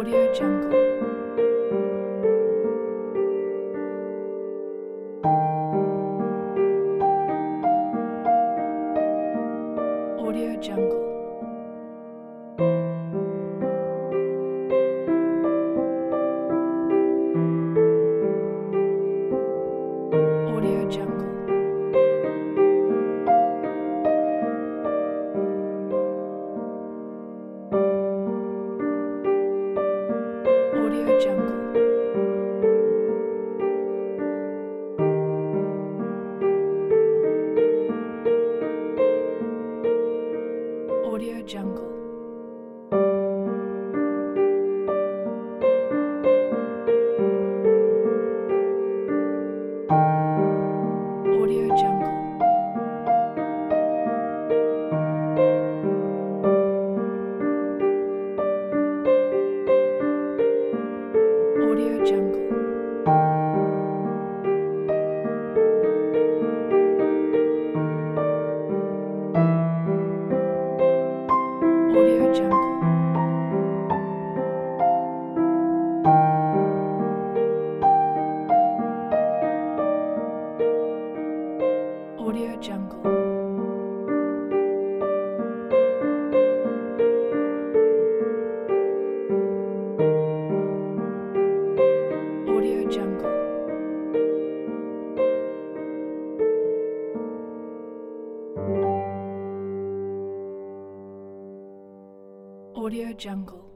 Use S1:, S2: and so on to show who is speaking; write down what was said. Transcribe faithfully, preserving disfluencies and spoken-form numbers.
S1: Audio Jungle. Audio Jungle. Audio Jungle. Audio Jungle. Audio Jungle. Audio Jungle. Audio Jungle. Audio Jungle. Audio Jungle. Audio Jungle. Audio Jungle.